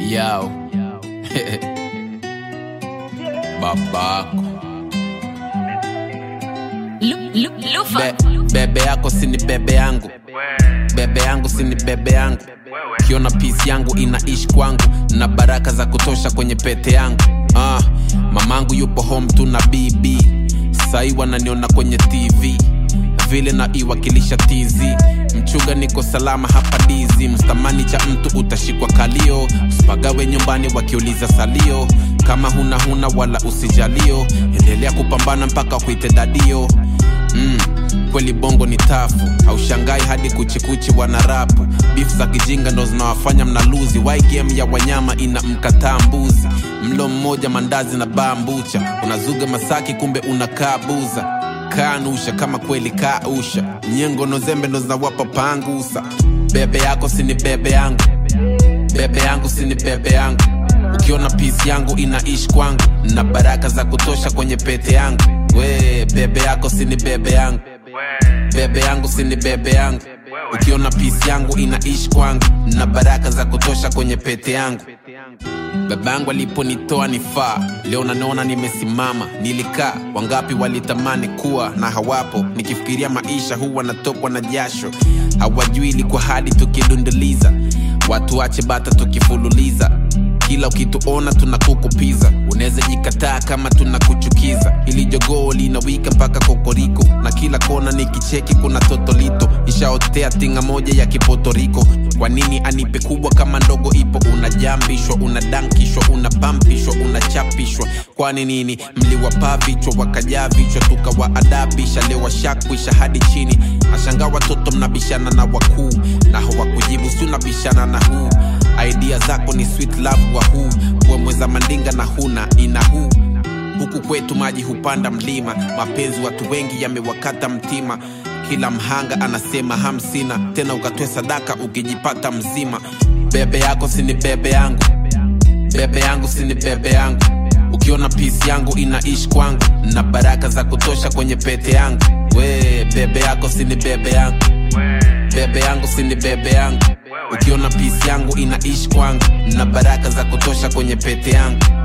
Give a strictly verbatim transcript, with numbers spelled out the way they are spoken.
Yo. Babako. Be, bebe yako sini bebe yangu. Bebe yangu sini bebe yangu. Kiona peace yangu inaishi kwangu, na baraka za kutosha kwenye pete yangu. Ah, mamangu yupo home tu na B B. Sai wananiona kwenye T V vile na iwakilisha T Z. Mchuga niko salama hapa dizi. Mstamani cha mtu utashikwa kalio. Usipagawe nyumbani wakiuliza salio. Kama huna huna wala usijalio. Endelea kupambana mpaka kuite dadio. Mm, kweli bongo ni tafu. Haushangai hadi kuchikuchi wanarapu. Beef za kijinga ndo zinawafanya mnaluzi. Why game ya wanyama ina mkataa mbuzi. Mlo mmoja mandazi na bambucha. Unazuga Masaki kumbe unakaa Buza. Kanusha kama kweli kausha. Nyengo no zembe ndo zinawapa pangusa. Bebe yako sini bebe yangu. Bebe yangu sini bebe yangu. Ukiona peace yangu inaishi kwangu, na baraka za kutosha kwenye pete yangu. We, bebe yako sini bebe yangu. Bebe yangu sini bebe yangu. Ukiona peace yangu inaishi kwangu, na baraka za kutosha kwenye pete yangu. Babangu aliponitoa nifaa. Leo naona nimesimama. Nilikaa, wangapi walitamani kuwa na hawapo. Nikifikiria maisha huwa natokwa na jasho. Hawajui ilikuwa hadi tukidunduliza. Watu wache bata tukifululiza. Kila ukituona tunakukupiza. Unaweza jikataa kama tunakuchukiza. Ili jogoo linawika mpaka kokoriko. Na kila kona nikicheki kuna totolito. Ishaotea tinga moja ya kipotoriko. Kwa nini anipe kubwa kama ndogo ipo? Unajambishwa, unadankishwa, unapampishwa, unachapishwa. Kwani nini? Mliwapa vichwa wakajaa vichwa tukawaadabisha. Leo washakwisha hadi chini. Nashangaa watoto mnabishana na wakuu, na hawakujibu si unabishana na huu. Idea zako ni sweet love wa huu. Kuemweza mandinga na huna ina huu. Huku kwetu maji hupanda mlima. Mapenzi watu wengi yamewakata mtima. Kila mhanga anasema hamsina. Tena ukatoe sadaka ukijipata mzima. Bebe yako sini bebe yangu. Bebe yangu sini bebe yangu. Ukiona peace yangu inaishi kwangu, na baraka za kutosha kwenye pete yangu. We, bebe yako sini bebe yangu. Bebe yangu sini bebe yangu. Ukiona peace yangu inaishi kwangu, na baraka za kutosha kwenye pete yangu.